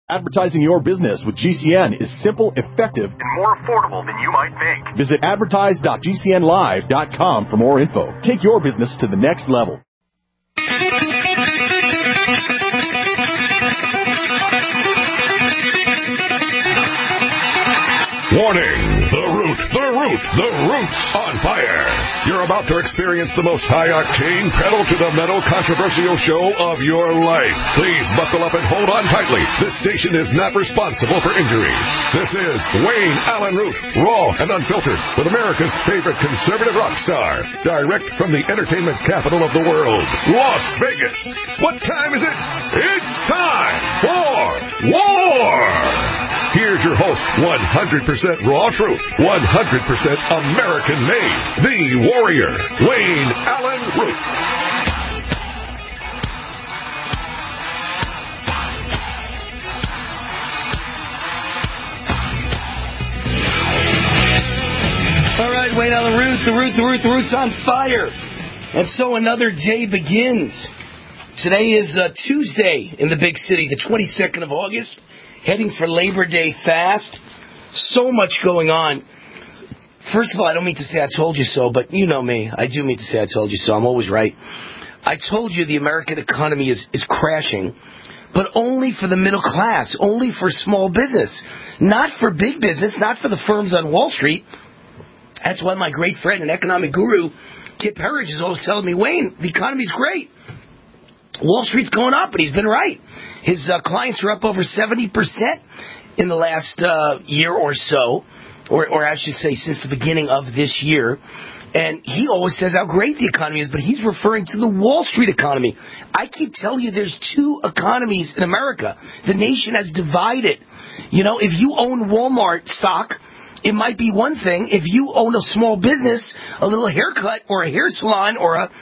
Advertising your business with GCN is simple, effective, and more affordable than you might think. Visit advertise.gcnlive.com for more info. Take your business to the next level. Warning! The root's on fire. You're about to experience the most high-octane, pedal-to-the-metal controversial show of your life. Please buckle up and hold on tightly. This station is not responsible for injuries. This is Wayne Allen Root, raw and unfiltered, with America's favorite conservative rock star. Direct from the entertainment capital of the world, Las Vegas. What time is it? It's time for war! Here's your host, 100% raw truth, 100% American-made, the warrior, Wayne Allen Root. All right, Wayne Allen Root, the root's on fire. And so another day begins. Today is Tuesday in the big city, the 22nd of August, heading for Labor Day fast. So much going on. First of all, I don't mean to say I told you so, but you know me. I do mean to say I told you so. I'm always right. I told you the American economy is crashing, but only for the middle class, only for small business, not for big business, not for the firms on Wall Street. That's why my great friend and economic guru, Kip Herriage, is always telling me, Wayne, the economy's great. Wall Street's going up, and he's been right. His clients are up over 70% in the last year or so, or I should say since the beginning of this year. And he always says how great the economy is, but he's referring to the Wall Street economy. I keep telling you there's two economies in America. The nation has divided. You know, if you own Walmart stock, it might be one thing. If you own a small business, a little haircut or a hair salon or a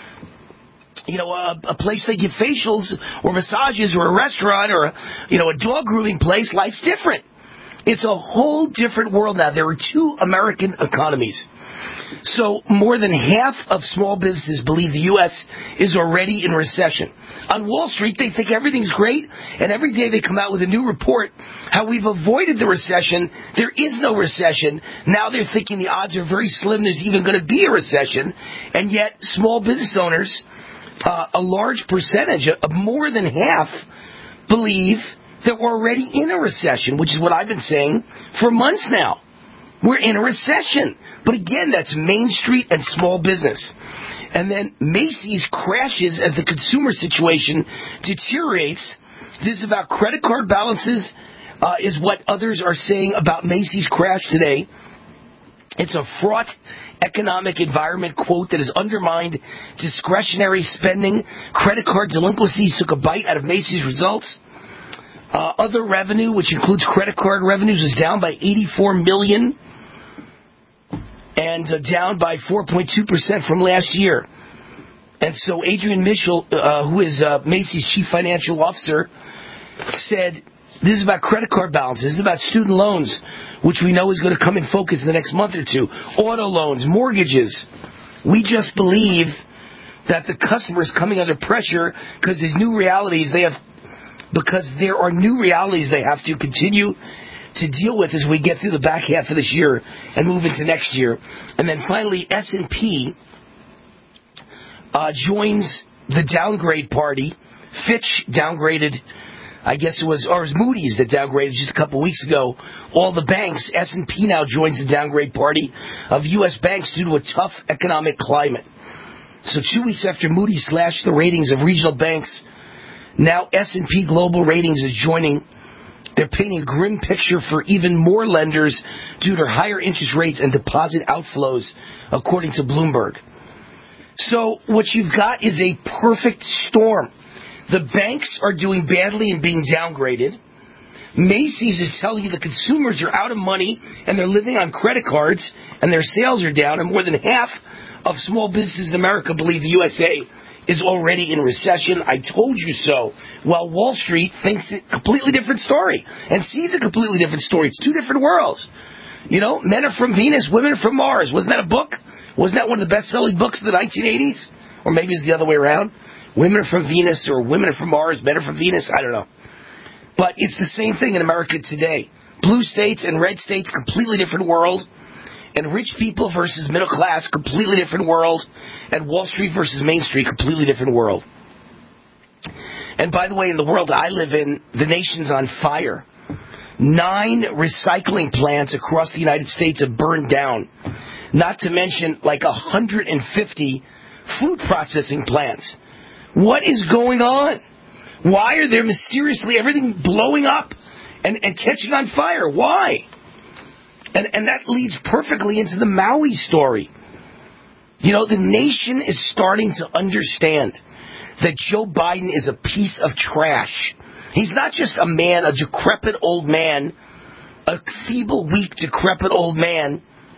place they give facials or massages or a restaurant or a dog grooming place, life's different. It's a whole different world now. There are two American economies. So more than half of small businesses believe the U.S. is already in recession. On Wall Street, they think everything's great, and every day they come out with a new report how we've avoided the recession. There is no recession. Now they're thinking the odds are very slim there's even going to be a recession, and yet small business owners, a large percentage, of more than half, believe that we're already in a recession, which is what I've been saying for months now. We're in a recession. But again, that's Main Street and small business. And then Macy's crashes as the consumer situation deteriorates. This is about credit card balances, is what others are saying about Macy's crash today. It's a fraught economic environment, quote, that has undermined discretionary spending. Credit card delinquencies took a bite out of Macy's results. Other revenue, which includes credit card revenues, is down by $84 million and down by 4.2% from last year. And so Adrian Mitchell, who is Macy's chief financial officer, said this is about credit card balances. This is about student loans, which we know is going to come in focus in the next month or two. Auto loans, mortgages. We just believe that the customer is coming under pressure because there's new realities they have. Because there are new realities they have to continue to deal with as we get through the back half of this year and move into next year. And then finally, S&P joins the downgrade party. Fitch downgraded, I guess it was Moody's that downgraded just a couple weeks ago. All the banks, S&P now joins the downgrade party of U.S. banks due to a tough economic climate. So 2 weeks after Moody's slashed the ratings of regional banks, now S&P Global Ratings is joining. They're painting a grim picture for even more lenders due to higher interest rates and deposit outflows, according to Bloomberg. So what you've got is a perfect storm. The banks are doing badly and being downgraded. Macy's is telling you the consumers are out of money and they're living on credit cards and their sales are down, and more than half of small businesses in America believe the USA is already in recession. I told you so. While Wall Street thinks a completely different story and sees a completely different story. It's two different worlds. You know, men are from Venus, women are from Mars. Wasn't that a book? Wasn't that one of the best-selling books of the 1980s? Or maybe it's the other way around. Women are from Venus, or women are from Mars, men are from Venus. I don't know. But it's the same thing in America today. Blue states and red states, completely different world. And rich people versus middle class, completely different world. And Wall Street versus Main Street, completely different world. And by the way, in the world I live in, the nation's on fire. 9 recycling plants across the United States have burned down. Not to mention like 150 food processing plants. What is going on? Why are there mysteriously everything blowing up and catching on fire? Why? And that leads perfectly into the Maui story. You know, the nation is starting to understand that Joe Biden is a piece of trash. He's not just a man, a decrepit old man, a feeble, weak, decrepit old man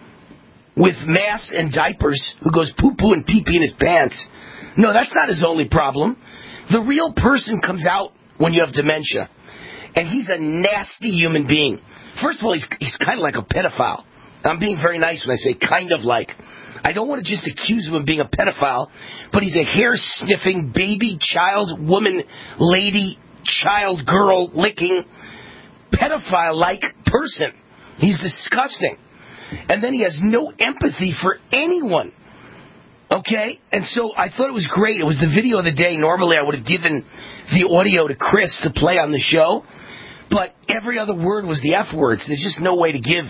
with masks and diapers who goes poo-poo and pee-pee in his pants. No, that's not his only problem. The real person comes out when you have dementia. And he's a nasty human being. First of all, he's kind of like a pedophile. I'm being very nice when I say kind of like. I don't want to just accuse him of being a pedophile, but he's a hair-sniffing, baby, child, woman, lady, child, girl, licking, pedophile-like person. He's disgusting. And then he has no empathy for anyone. Okay? And so I thought it was great. It was the video of the day. Normally I would have given the audio to Chris to play on the show, but every other word was the F words. There's just no way to give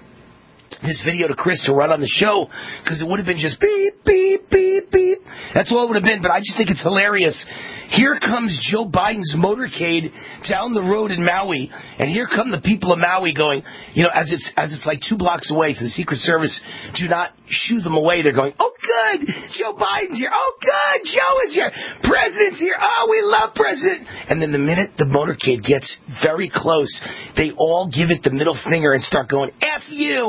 this video to Chris to run on the show, because it would have been just beep, beep, beep, beep. That's all it would have been, but I just think it's hilarious. Here comes Joe Biden's motorcade down the road in Maui, and here come the people of Maui going, you know, as it's like 2 blocks away, so the Secret Service do not shoo them away. They're going, oh, good, Joe Biden's here. Oh, good, Joe is here. President's here. Oh, we love President. And then the minute the motorcade gets very close, they all give it the middle finger and start going, F you,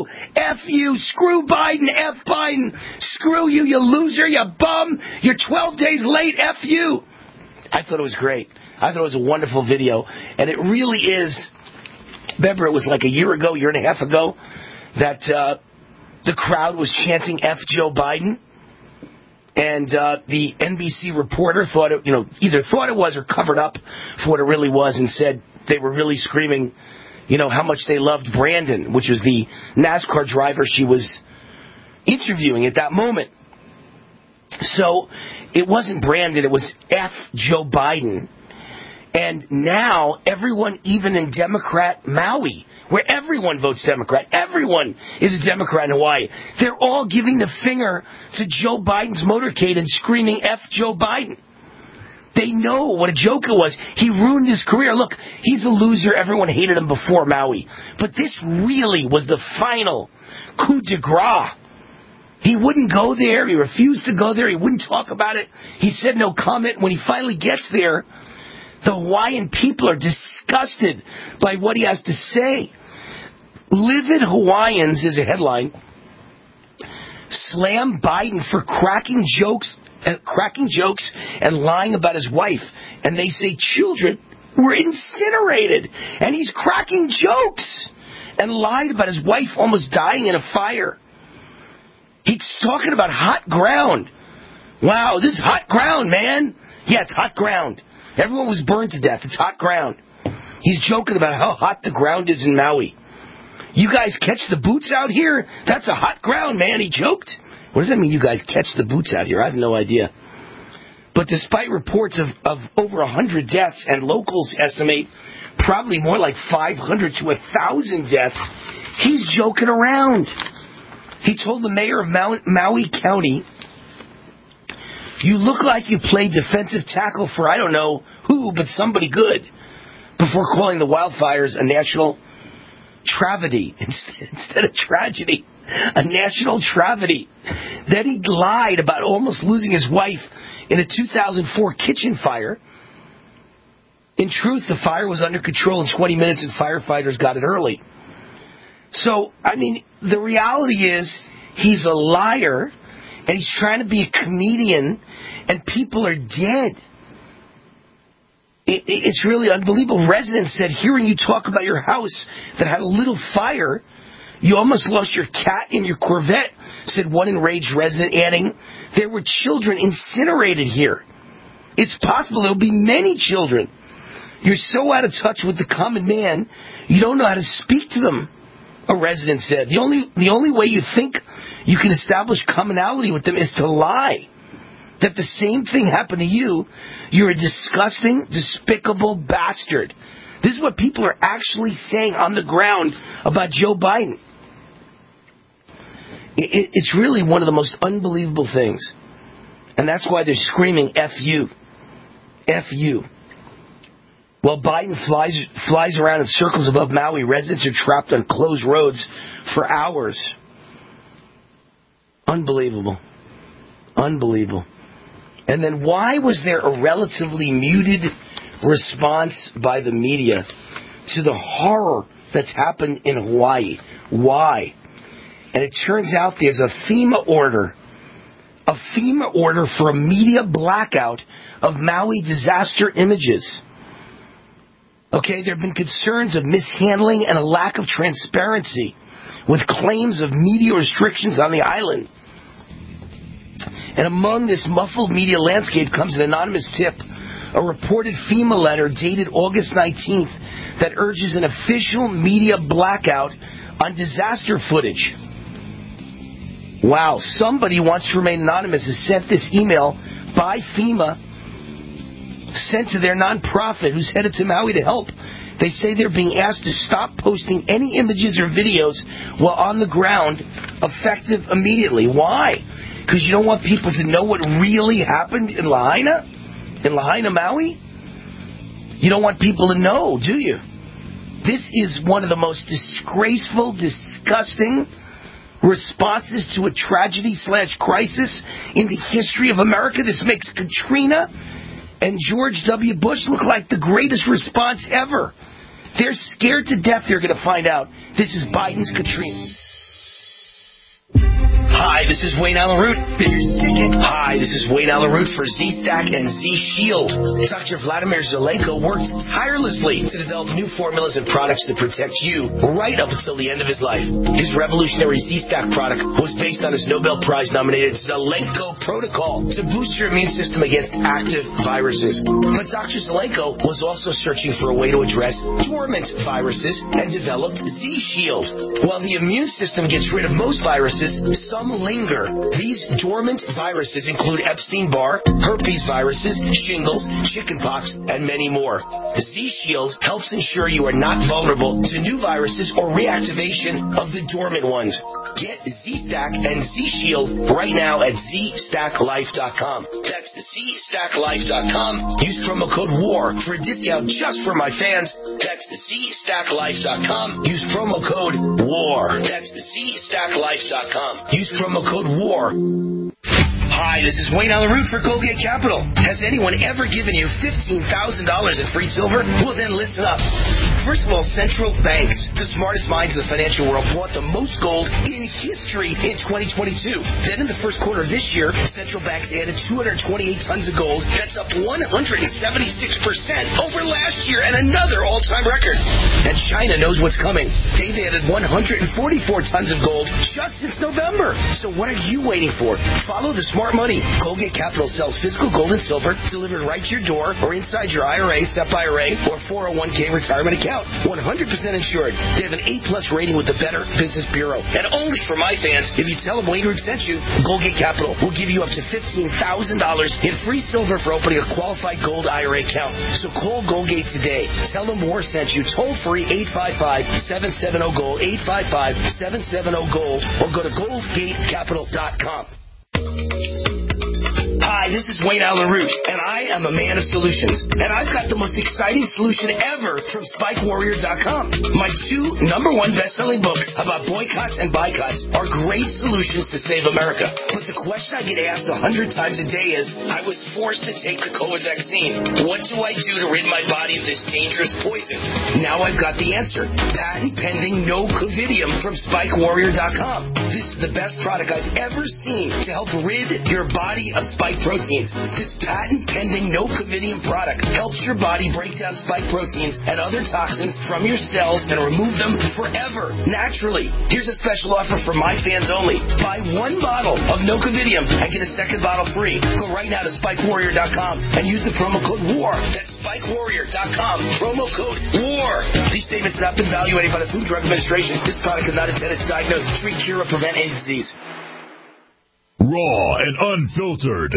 screw Biden, F Biden, screw you, you loser, you bum, you're 12 days late, F you. I thought it was great. I thought it was a wonderful video. And it really is, remember it was like a year and a half ago, that the crowd was chanting F Joe Biden. And the NBC reporter thought it, either thought it was or covered up for what it really was and said they were really screaming, how much they loved Brandon, which was the NASCAR driver she was interviewing at that moment. So it wasn't Brandon, it was F Joe Biden. And now everyone, even in Democrat Maui, where everyone votes Democrat, everyone is a Democrat in Hawaii, they're all giving the finger to Joe Biden's motorcade and screaming F Joe Biden. They know what a joke it was. He ruined his career. Look, he's a loser. Everyone hated him before Maui. But this really was the final coup de grace. He wouldn't go there. He refused to go there. He wouldn't talk about it. He said no comment. When he finally gets there, the Hawaiian people are disgusted by what he has to say. Livid Hawaiians is a headline. Slam Biden for cracking jokes and lying about his wife. And they say children were incinerated. And he's cracking jokes and lied about his wife almost dying in a fire. He's talking about hot ground. Wow, this is hot ground, man. Yeah, it's hot ground. Everyone was burned to death. It's hot ground. He's joking about how hot the ground is in Maui. You guys catch the boots out here? That's a hot ground, man. He joked. What does that mean, you guys catch the boots out here? I have no idea. But despite reports of over 100 deaths, and locals estimate probably more like 500 to 1,000 deaths, he's joking around. He told the mayor of Maui County, you look like you played defensive tackle for I don't know who, but somebody good, before calling the wildfires a national tragedy instead of tragedy. A national tragedy. Then he lied about almost losing his wife in a 2004 kitchen fire. In truth, the fire was under control in 20 minutes and firefighters got it early. So, the reality is he's a liar and he's trying to be a comedian and people are dead. It's really unbelievable. Residents said hearing you talk about your house that had a little fire, you almost lost your cat in your Corvette, said one enraged resident, adding, there were children incinerated here. It's possible there will be many children. You're so out of touch with the common man, you don't know how to speak to them, a resident said. The only way you think you can establish commonality with them is to lie. That the same thing happened to you. You're a disgusting, despicable bastard. This is what people are actually saying on the ground about Joe Biden. It's really one of the most unbelievable things. And that's why they're screaming, F you. F you. While Biden flies around in circles above Maui, residents are trapped on closed roads for hours. Unbelievable. Unbelievable. And then why was there a relatively muted response by the media to the horror that's happened in Hawaii? Why? And it turns out there's a FEMA order for a media blackout of Maui disaster images. Okay, there have been concerns of mishandling and a lack of transparency with claims of media restrictions on the island. And among this muffled media landscape comes an anonymous tip, a reported FEMA letter dated August 19th that urges an official media blackout on disaster footage. Wow, somebody wants to remain anonymous has sent this email by FEMA, sent to their nonprofit who's headed to Maui to help. They say they're being asked to stop posting any images or videos while on the ground, effective immediately. Why? Because you don't want people to know what really happened in Lahaina? In Lahaina, Maui? You don't want people to know, do you? This is one of the most disgraceful, disgusting responses to a tragedy/crisis in the history of America. This makes Katrina and George W. Bush look like the greatest response ever. They're scared to death they're going to find out this is Biden's Katrina. Hi, this is Wayne Allen Root. Hi, this is Wayne Allen Root for Z-Stack and Z-Shield. Dr. Vladimir Zelenko worked tirelessly to develop new formulas and products that protect you right up until the end of his life. His revolutionary Z-Stack product was based on his Nobel Prize-nominated Zelenko protocol to boost your immune system against active viruses. But Dr. Zelenko was also searching for a way to address dormant viruses and developed Z-Shield. While the immune system gets rid of most viruses, some linger. These dormant viruses include Epstein-Barr, herpes viruses, shingles, chickenpox, and many more. Z-Shield helps ensure you are not vulnerable to new viruses or reactivation of the dormant ones. Get Z-Stack and Z-Shield right now at ZStackLife.com. That's ZStackLife.com. Use promo code WAR for a discount just for my fans. That's ZStackLife.com. Use promo code WAR. That's ZStackLife.com. Use promo code WAR. Hi, this is Wayne Allen Root for Colgate Capital. Has anyone ever given you $15,000 in free silver? Well, then listen up. First of all, central banks, the smartest minds in the financial world, bought the most gold in history in 2022. Then in the first quarter of this year, central banks added 228 tons of gold. That's up 176% over last year and another all-time record. And China knows what's coming. They've added 144 tons of gold just since November. So what are you waiting for? Follow the smart money. Colgate Capital sells physical gold and silver delivered right to your door or inside your IRA, SEP IRA, or 401k retirement account. 100% insured. They have an A+ rating with the Better Business Bureau. And only for my fans, if you tell them Wayne Root sent you, Colgate Capital will give you up to $15,000 in free silver for opening a qualified gold IRA account. So call Colgate today. Tell them War sent you. Toll free 855-770-GOLD, 855-770-GOLD, or go to goldgatecapital.com. Hi, this is Wayne Allen Root, and I am a man of solutions. And I've got the most exciting solution ever from SpikeWarrior.com. My 2 #1 best-selling books about boycotts and boycotts are great solutions to save America. But the question I get asked 100 times a day is, I was forced to take the COVID vaccine. What do I do to rid my body of this dangerous poison? Now I've got the answer. Patent pending No Covidium from SpikeWarrior.com. This is the best product I've ever seen to help rid your body of spike spike proteins. This patent-pending no covidium product helps your body break down spike proteins and other toxins from your cells and remove them forever, naturally. Here's a special offer for my fans only. Buy one bottle of no covidium and get a second bottle free. Go right now to SpikeWarrior.com and use the promo code WAR. That's SpikeWarrior.com. Promo code WAR. These statements have not been evaluated by the Food and Drug Administration. This product is not intended to diagnose, treat, cure, or prevent any disease. Raw and unfiltered.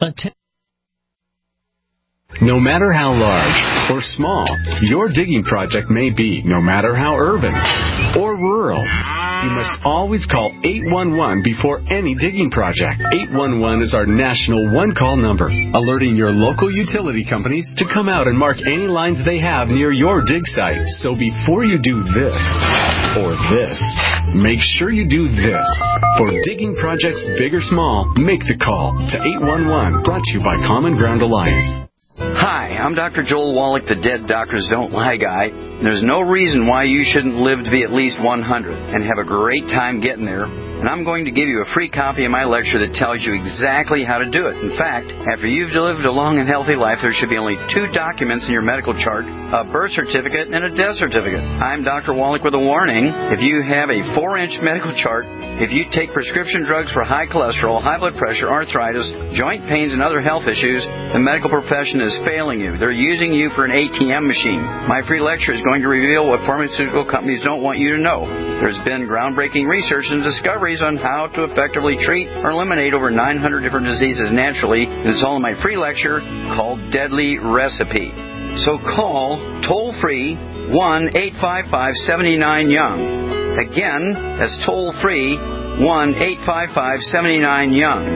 No matter how large or small your digging project may be, no matter how urban or rural, you must always call 811 before any digging project. 811 is our national one-call number, alerting your local utility companies to come out and mark any lines they have near your dig site. So before you do this or this, make sure you do this. For digging projects big or small, make the call to 811, brought to you by Common Ground Alliance. Hi, I'm Dr. Joel Wallach, the Dead Doctors Don't Lie guy. There's no reason why you shouldn't live to be at least 100 and have a great time getting there. And I'm going to give you a free copy of my lecture that tells you exactly how to do it. In fact, after you've lived a long and healthy life, there should be only 2 documents in your medical chart, a birth certificate and a death certificate. I'm Dr. Wallach with a warning. If you have a 4-inch medical chart, if you take prescription drugs for high cholesterol, high blood pressure, arthritis, joint pains, and other health issues, the medical profession is failing you. They're using you for an ATM machine. My free lecture is going to reveal what pharmaceutical companies don't want you to know. There's been groundbreaking research and discoveries on how to effectively treat or eliminate over 900 different diseases naturally. It's all in my free lecture called Deadly Recipe. So call toll-free 1-855-79-YOUNG. Again, that's toll-free 1-855-79-YOUNG.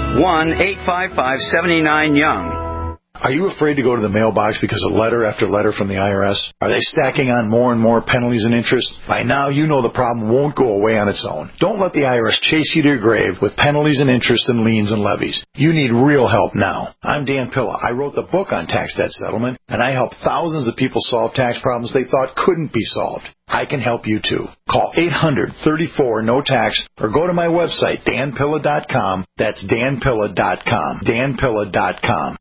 1-855-79-YOUNG. Are you afraid to go to the mailbox because of letter after letter from the IRS? Are they stacking on more and more penalties and interest? By now, you know the problem won't go away on its own. Don't let the IRS chase you to your grave with penalties and interest and liens and levies. You need real help now. I'm Dan Pilla. I wrote the book on tax debt settlement, and I help thousands of people solve tax problems they thought couldn't be solved. I can help you too. Call 800-34-NO-TAX or go to my website, danpilla.com. That's danpilla.com. danpilla.com.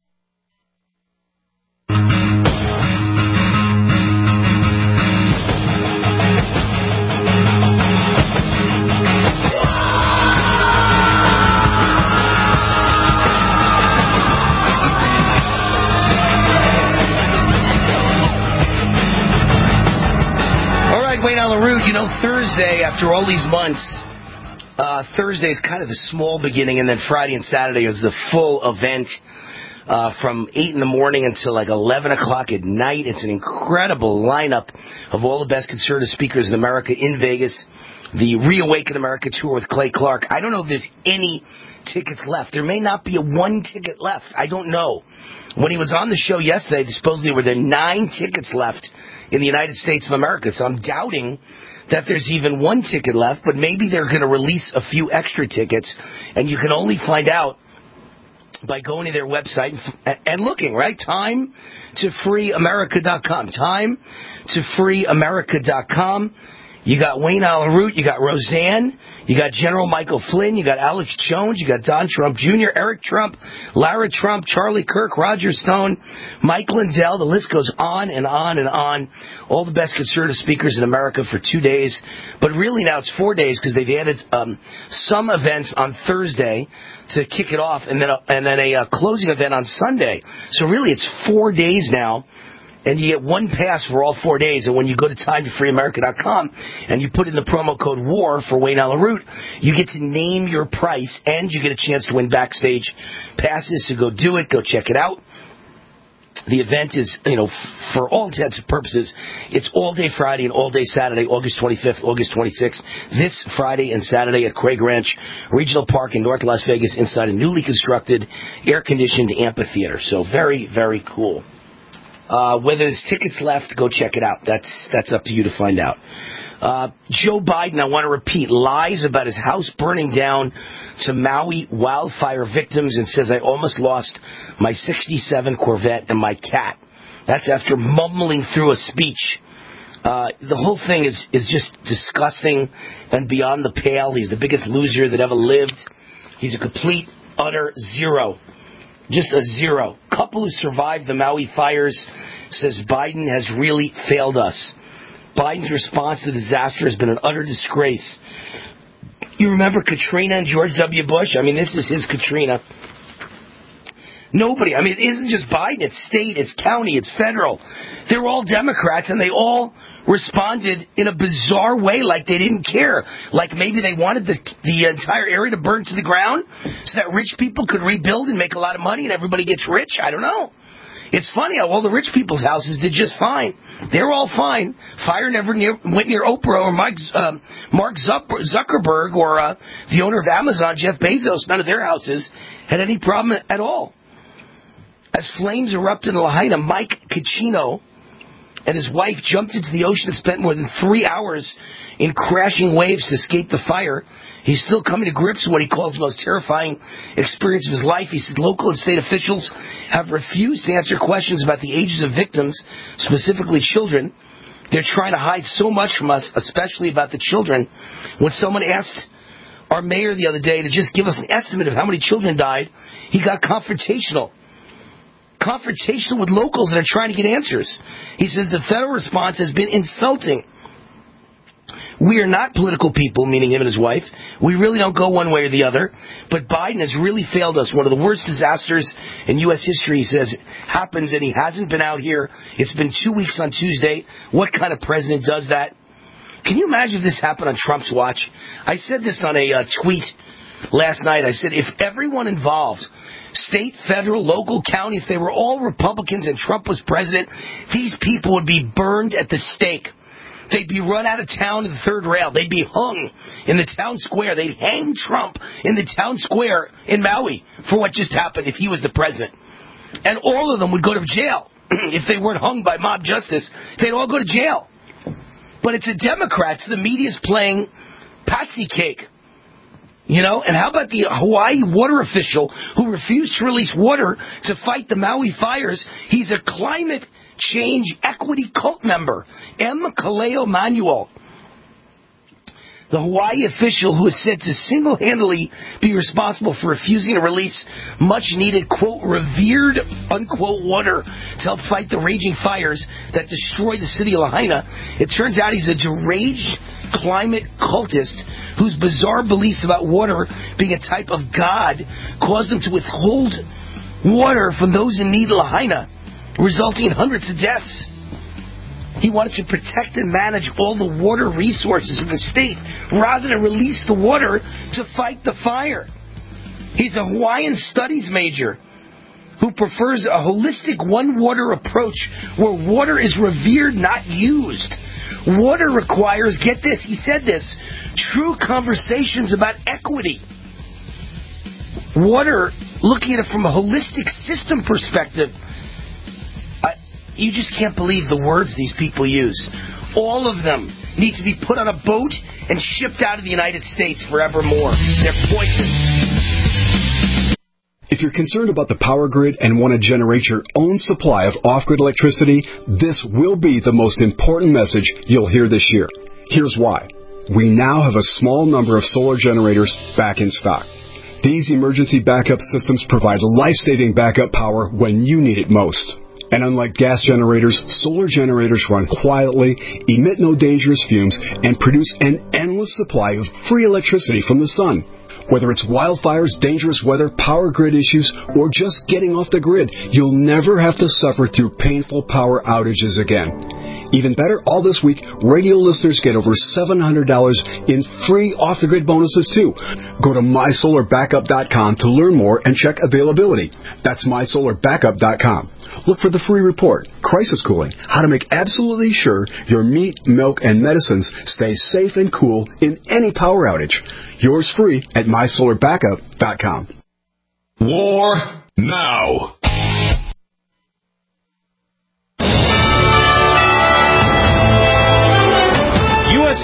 Wayne on the Root, you know, Thursday, after all these months, Thursday is kind of the small beginning, and then Friday and Saturday is the full event from 8 in the morning until like 11 o'clock at night. It's an incredible lineup of all the best conservative speakers in America in Vegas. The Reawaken America tour with Clay Clark. I don't know if there's any tickets left. There may not be one ticket left. I don't know. When he was on the show yesterday, supposedly there were 9 tickets left in the United States of America. So I'm doubting that there's even one ticket left, but maybe they're going to release a few extra tickets, and you can only find out by going to their website and looking, right? TimeToFreeAmerica.com. TimeToFreeAmerica.com. You got Wayne Allyn Root, you got Roseanne, you got General Michael Flynn, you got Alex Jones, you got Don Trump Jr., Eric Trump, Lara Trump, Charlie Kirk, Roger Stone, Mike Lindell. The list goes on and on and on. All the best conservative speakers in America for 2 days. But really now it's 4 days because they've added some events on Thursday to kick it off, and then a closing event on Sunday. So really it's 4 days now. And you get one pass for all 4 days. And when you go to TimeToFreeAmerica.com and you put in the promo code WAR for Wayne Allyn Root, you get to name your price, and you get a chance to win backstage passes. So go do it. Go check it out. The event is, for all intents and purposes, it's all day Friday and all day Saturday, August 25th, August 26th. This Friday and Saturday at Craig Ranch Regional Park in North Las Vegas inside a newly constructed air-conditioned amphitheater. So very, very cool. Whether there's tickets left, go check it out. That's up to you to find out. Joe Biden, I want to repeat, lies about his house burning down to Maui wildfire victims and says, I almost lost my 67 Corvette and my cat. That's after mumbling through a speech. The whole thing is just disgusting and beyond the pale. He's the biggest loser that ever lived. He's a complete, utter zero. Just a zero. Couple who survived the Maui fires says Biden has really failed us. Biden's response to the disaster has been an utter disgrace. You remember Katrina and George W. Bush? I mean, this is his Katrina. Nobody. I mean, it isn't just Biden. It's state, it's county, it's federal. They're all Democrats, and they all responded in a bizarre way, like they didn't care. Like maybe they wanted the entire area to burn to the ground so that rich people could rebuild and make a lot of money and everybody gets rich. I don't know. It's funny how all the rich people's houses did just fine. They're all fine. Fire never went near Oprah or Mark Zuckerberg or the owner of Amazon, Jeff Bezos. None of their houses had any problem at all. As flames erupted in Lahaina, Mike Caccino and his wife jumped into the ocean and spent more than 3 hours in crashing waves to escape the fire. He's still coming to grips with what he calls the most terrifying experience of his life. He said local and state officials have refused to answer questions about the ages of victims, specifically children. They're trying to hide so much from us, especially about the children. When someone asked our mayor the other day to just give us an estimate of how many children died, he got confrontational with locals that are trying to get answers. He says the federal response has been insulting. We are not political people, meaning him and his wife. We really don't go one way or the other. But Biden has really failed us. One of the worst disasters in U.S. history, he says, happens, and he hasn't been out here. It's been 2 weeks on Tuesday. What kind of president does that? Can you imagine if this happened on Trump's watch? I said this on a tweet last night. I said, if everyone involved, state, federal, local, county, if they were all Republicans and Trump was president, these people would be burned at the stake. They'd be run out of town in the third rail. They'd be hung in the town square. They'd hang Trump in the town square in Maui for what just happened if he was the president. And all of them would go to jail. If they weren't hung by mob justice, they'd all go to jail. But it's the Democrats. The media's playing patsy cake. You know, and how about the Hawaii water official who refused to release water to fight the Maui fires? He's a climate change equity cult member, M. Kaleo Manuel. The Hawaii official who is said to single-handedly be responsible for refusing to release much-needed, quote, revered, unquote, water to help fight the raging fires that destroyed the city of Lahaina. It turns out he's a deranged climate cultist whose bizarre beliefs about water being a type of God caused him to withhold water from those in need in Lahaina, resulting in hundreds of deaths. He wanted to protect and manage all the water resources of the state rather than release the water to fight the fire. He's a Hawaiian studies major who prefers a holistic one-water approach where water is revered, not used. Water requires, get this, he said this, true conversations about equity. Water, looking at it from a holistic system perspective, you just can't believe the words these people use. All of them need to be put on a boat and shipped out of the United States forevermore. They're poison. If you're concerned about the power grid and want to generate your own supply of off-grid electricity, this will be the most important message you'll hear this year. Here's why. We now have a small number of solar generators back in stock. These emergency backup systems provide life-saving backup power when you need it most. And unlike gas generators, solar generators run quietly, emit no dangerous fumes, and produce an endless supply of free electricity from the sun. Whether it's wildfires, dangerous weather, power grid issues, or just getting off the grid, you'll never have to suffer through painful power outages again. Even better, all this week, radio listeners get over $700 in free off-the-grid bonuses, too. Go to MySolarBackup.com to learn more and check availability. That's MySolarBackup.com. Look for the free report, Crisis Cooling, how to make absolutely sure your meat, milk, and medicines stay safe and cool in any power outage. Yours free at MySolarBackup.com. War now.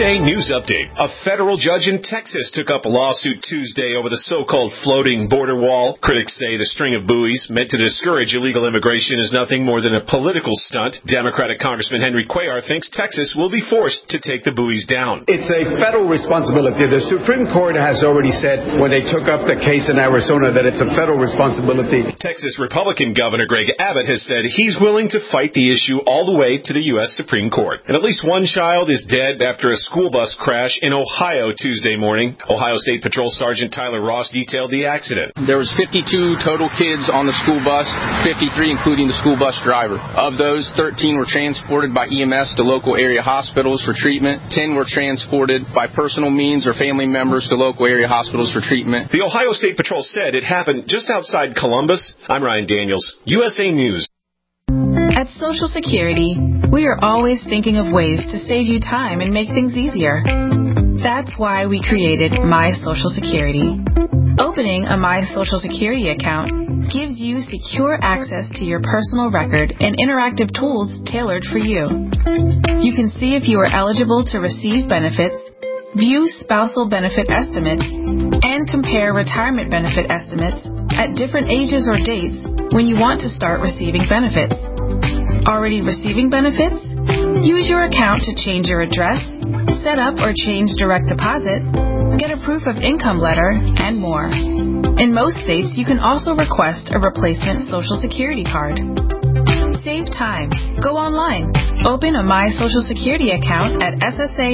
USA News Update. A federal judge in Texas took up a lawsuit Tuesday over the so-called floating border wall. Critics say the string of buoys meant to discourage illegal immigration is nothing more than a political stunt. Democratic Congressman Henry Cuellar thinks Texas will be forced to take the buoys down. It's a federal responsibility. The Supreme Court has already said when they took up the case in Arizona that it's a federal responsibility. Texas Republican Governor Greg Abbott has said he's willing to fight the issue all the way to the U.S. Supreme Court. And at least one child is dead after a school bus crash in Ohio Tuesday morning. Ohio State Patrol Sergeant Tyler Ross detailed the accident. There was 52 total kids on the school bus, 53 including the school bus driver. Of those, 13 were transported by EMS to local area hospitals for treatment. 10 were transported by personal means or family members to local area hospitals for treatment. The Ohio State Patrol said it happened just outside Columbus. I'm Ryan Daniels, USA News. At Social Security, we are always thinking of ways to save you time and make things easier. That's why we created My Social Security. Opening a My Social Security account gives you secure access to your personal record and interactive tools tailored for you. You can see if you are eligible to receive benefits, view spousal benefit estimates, and compare retirement benefit estimates at different ages or dates when you want to start receiving benefits. Already receiving benefits? Use your account to change your address, set up or change direct deposit, get a proof of income letter, and more. In most states, you can also request a replacement Social Security card. Save time. Go online. Open a My Social Security account at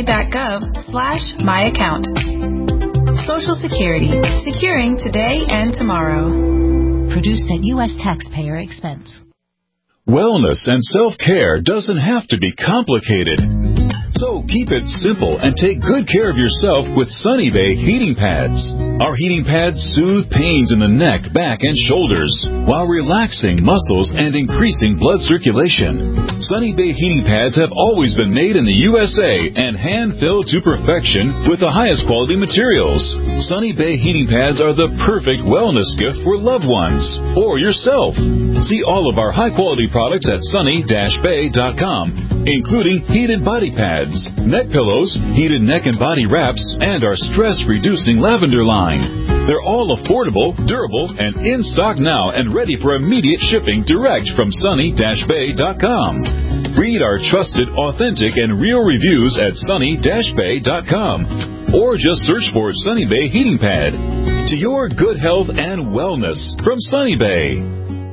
ssa.gov/myaccount. Social Security. Securing today and tomorrow. Produced at U.S. taxpayer expense. Wellness and self-care doesn't have to be complicated. So keep it simple and take good care of yourself with Sunny Bay heating pads. Our heating pads soothe pains in the neck, back, and shoulders while relaxing muscles and increasing blood circulation. Sunny Bay heating pads have always been made in the USA and hand-filled to perfection with the highest quality materials. Sunny Bay heating pads are the perfect wellness gift for loved ones or yourself. See all of our high-quality products at sunny-bay.com, including heated body pads, neck pillows, heated neck and body wraps, and our stress-reducing lavender line. They're all affordable, durable, and in stock now and ready for immediate shipping direct from sunny-bay.com. Read our trusted, authentic, and real reviews at sunny-bay.com or just search for Sunny Bay Heating Pad. To your good health and wellness from Sunny Bay.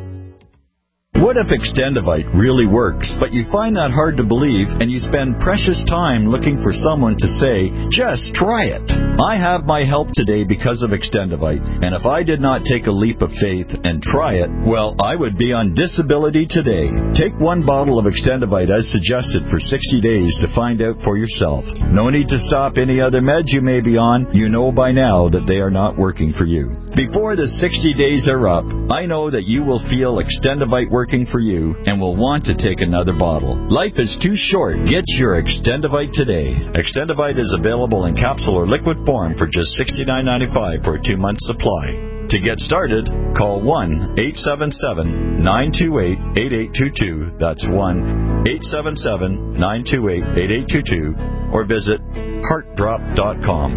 What if Extendivite really works, but you find that hard to believe and you spend precious time looking for someone to say, just try it? I have my help today because of Extendivite, and if I did not take a leap of faith and try it, well, I would be on disability today. Take one bottle of Extendivite as suggested for 60 days to find out for yourself. No need to stop any other meds you may be on. You know by now that they are not working for you. Before the 60 days are up, I know that you will feel Extendivite working for you and will want to take another bottle. Life is too short. Get your Extendivite today. Extendivite is available in capsule or liquid form for just $69.95 for a 2-month supply. To get started, call 1-877-928-8822. That's 1-877-928-8822 or visit heartdrop.com.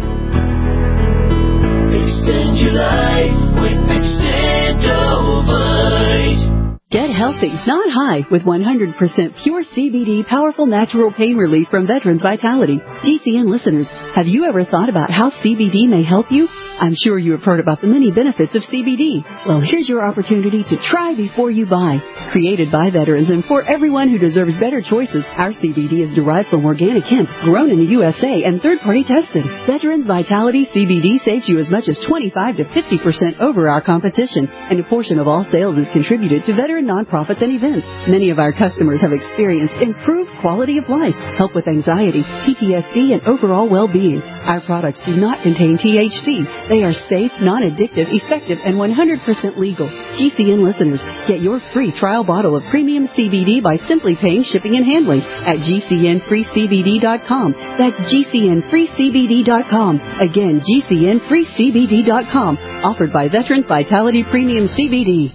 Extend your life with Extendivite. Get healthy, not high, with 100% pure CBD powerful natural pain relief from Veterans Vitality. GCN listeners, have you ever thought about how CBD may help you? I'm sure you have heard about the many benefits of CBD. Well, here's your opportunity to try before you buy. Created by veterans and for everyone who deserves better choices, our CBD is derived from organic hemp, grown in the USA and third-party tested. Veterans Vitality CBD saves you as much as 25 to 50% over our competition, and a portion of all sales is contributed to veteran nonprofits and events. Many of our customers have experienced improved quality of life, help with anxiety, PTSD, and overall well-being. Our products do not contain THC. They are safe, non-addictive, effective, and 100% legal. GCN listeners, get your free trial bottle of premium CBD by simply paying shipping and handling at GCNFreeCBD.com. That's GCNFreeCBD.com. Again, GCNFreeCBD.com. Offered by Veterans Vitality Premium CBD.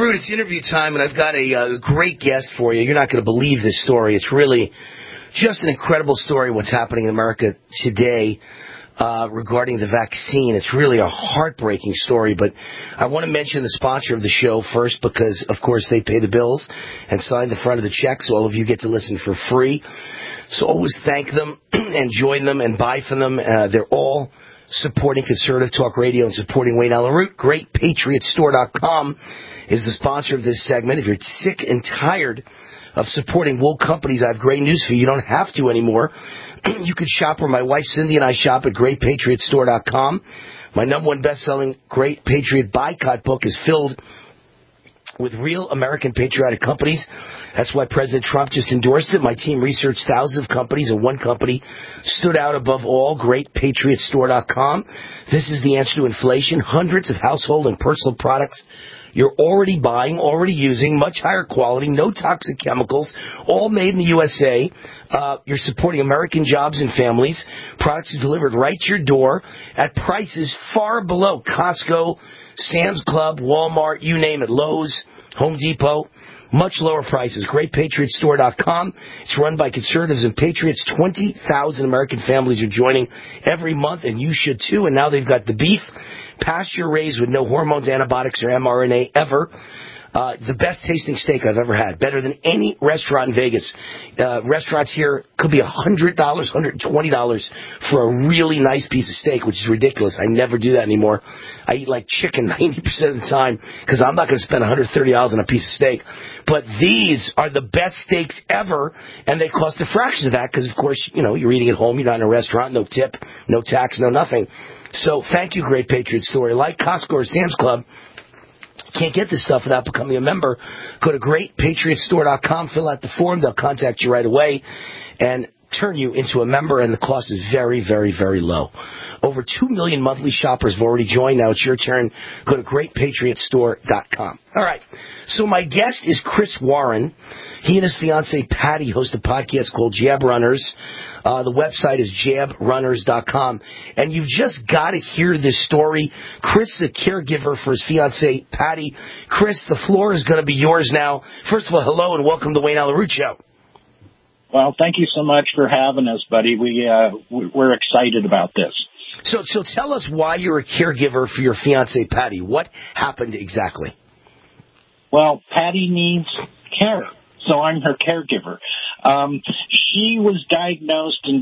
Root, it's interview time, and I've got a great guest for you. You're not going to believe this story. It's really just an incredible story, what's happening in America today regarding the vaccine. It's really a heartbreaking story, but I want to mention the sponsor of the show first because, of course, they pay the bills and sign the front of the check, so all of you get to listen for free. So always thank them and join them and buy from them. They're all supporting conservative talk radio and supporting Wayne Allyn Root. GreatPatriotStore.com is the sponsor of this segment. If you're sick and tired of supporting woke companies, I have great news for you. You don't have to anymore. You can shop where my wife Cindy and I shop at GreatPatriotStore.com. My #1 best-selling Great Patriot Boycott book is filled with real American patriotic companies. That's why President Trump just endorsed it. My team researched thousands of companies, and one company stood out above all, GreatPatriotStore.com. This is the answer to inflation. Hundreds of household and personal products you're already buying, already using, much higher quality, no toxic chemicals, all made in the USA. You're supporting American jobs and families. Products are delivered right to your door at prices far below Costco, Sam's Club, Walmart, you name it, Lowe's, Home Depot. Much lower prices. GreatPatriotStore.com. It's run by conservatives and patriots. 20,000 American families are joining every month, and you should too. And now they've got the beef, pasture-raised with no hormones, antibiotics, or mRNA ever. The best tasting steak I've ever had. Better than any restaurant in Vegas. Restaurants here could be $100, $120 for a really nice piece of steak, which is ridiculous. I never do that anymore. I eat like chicken 90% of the time because I'm not going to spend $130 on a piece of steak. But these are the best steaks ever, and they cost a fraction of that because, of course, you know, you're eating at home. You're not in a restaurant. No tip, no tax, no nothing. So thank you, Great Patriot Store. Like Costco or Sam's Club, can't get this stuff without becoming a member. Go to GreatPatriotStore.com, fill out the form. They'll contact you right away and turn you into a member, and the cost is very, very, very low. Over 2 million monthly shoppers have already joined. Now it's your turn. Go to GreatPatriotStore.com. All right. So my guest is Chris Warren. He and his fiancee Patty host a podcast called Jab Runners. The website is jabrunners.com. And you've just got to hear this story. Chris is a caregiver for his fiancee Patty. Chris, the floor is going to be yours now. First of all, hello and welcome to the Wayne Allyn Root Show. Well, thank you so much for having us, buddy. We're excited about this. So tell us why you're a caregiver for your fiancee Patty. What happened exactly? Well, Patty needs care, so I'm her caregiver. She was diagnosed in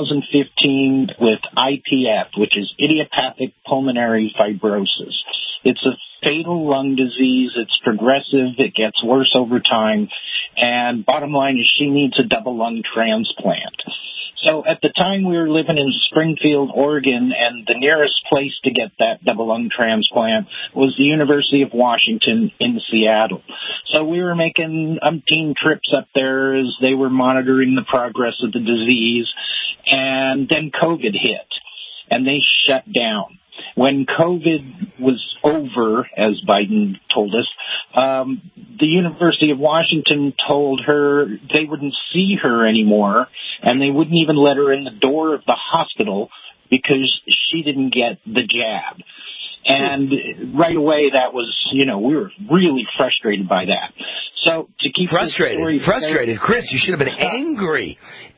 2015 with IPF, which is idiopathic pulmonary fibrosis. It's a fatal lung disease. It's progressive. It gets worse over time. And bottom line is she needs a double lung transplant. So at the time we were living in Springfield, Oregon, and the nearest place to get that double lung transplant was the University of Washington in Seattle. So we were making umpteen trips up there as they were monitoring the progress of the disease. And then COVID hit, and they shut down. When COVID was over, as Biden told us, the University of Washington told her they wouldn't see her anymore, and they wouldn't even let her in the door of the hospital because she didn't get the jab. And right away, that was, we were really frustrated by that. So to keep frustrated, Chris, you should have been angry.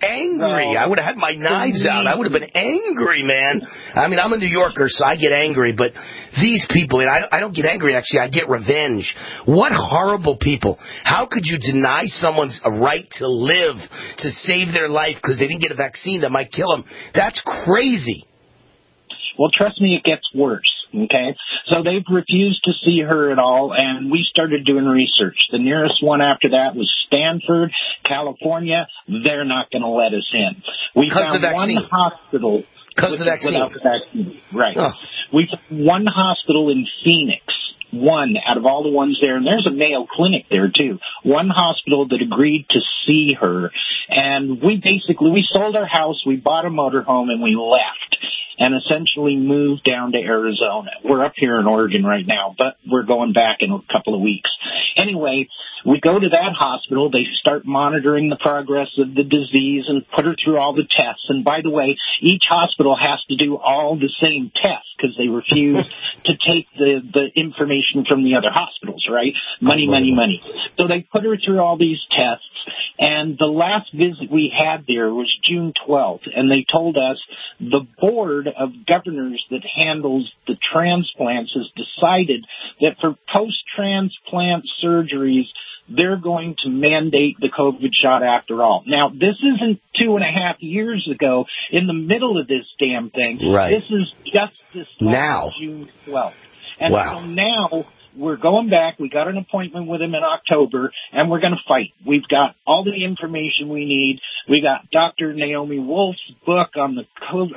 I would have had my knives out. I would have been angry, man. I mean, I'm a New Yorker, so I get angry, but these people, and I don't get angry, actually, I get revenge. What horrible people. How could you deny someone's a right to live, to save their life because they didn't get a vaccine that might kill them? That's crazy. Well, trust me, it gets worse. Okay, so they've refused to see her at all, and we started doing research. The nearest one after that was Stanford, California. They're not going to let us in. We found one hospital because of the vaccine. Without the vaccine, right? Oh. We found one hospital in Phoenix. One out of all the ones there, and there's a Mayo Clinic there too. One hospital that agreed to see her, and we sold our house, we bought a motorhome, and we left. And essentially moved down to Arizona. We're up here in Oregon right now, but we're going back in a couple of weeks. Anyway, we go to that hospital. They start monitoring the progress of the disease and put her through all the tests. And by the way, each hospital has to do all the same tests because they refuse to take the information from the other hospitals, right? Money. So they put her through all these tests, and the last visit we had there was June 12th, and they told us the board of governors that handles the transplants has decided that for post-transplant surgeries, they're going to mandate the COVID shot after all. Now, this isn't 2.5 years ago in the middle of this damn thing. Right. This is just this now. June 12th. And wow. So now we're going back. We got an appointment with him in October, and we're going to fight. We've got all the information we need. We got Dr. Naomi Wolf's book on the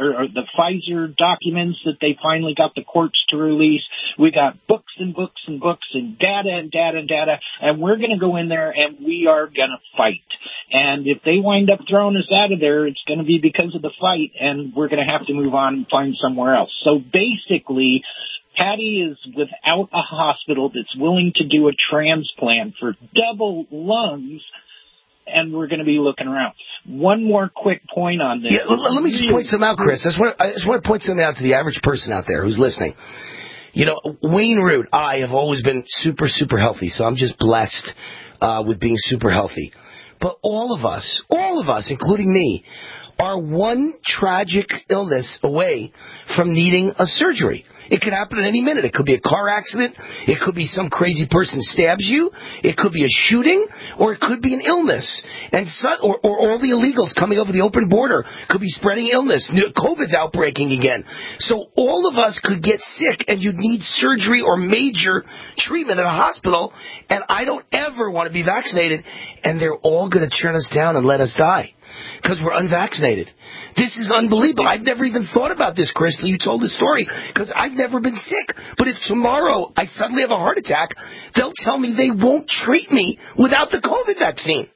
Pfizer documents that they finally got the courts to release. We got books and books and books and data, and we're going to go in there and we are going to fight. And if they wind up throwing us out of there, it's going to be because of the fight, and we're going to have to move on and find somewhere else. So basically, Patty is without a hospital that's willing to do a transplant for double lungs, and we're going to be looking around. One more quick point on this. Yeah, let me just point something out, Chris. I just want to point something out to the average person out there who's listening. You know, Wayne Root, I have always been super, super healthy, so I'm just blessed with being super healthy. But all of us, including me, are one tragic illness away from needing a surgery. It could happen at any minute. It could be a car accident. It could be some crazy person stabs you. It could be a shooting, or it could be an illness. And or all the illegals coming over the open border could be spreading illness. COVID's outbreaking again. So all of us could get sick, and you'd need surgery or major treatment at a hospital. And I don't ever want to be vaccinated, and they're all going to turn us down and let us die because we're unvaccinated. This is unbelievable. I've never even thought about this, Chris, till you told the story, because I've never been sick. But if tomorrow I suddenly have a heart attack, they'll tell me they won't treat me without the COVID vaccine.